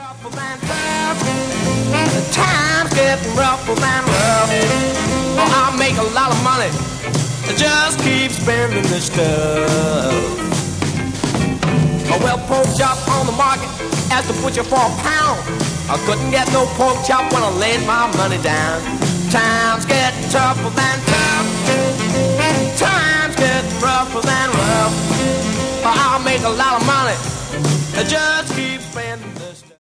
Tougher than tough. The time's getting rougher than rough. Oh, I'll make a lot of money. Just keep spending the stuff. A well pork chop on the market asked the butcher for a pound. I couldn't get no pork chop when I laid my money down. Times get tougher than tough. Times get rougher than rough. I'll make a lot of money. Just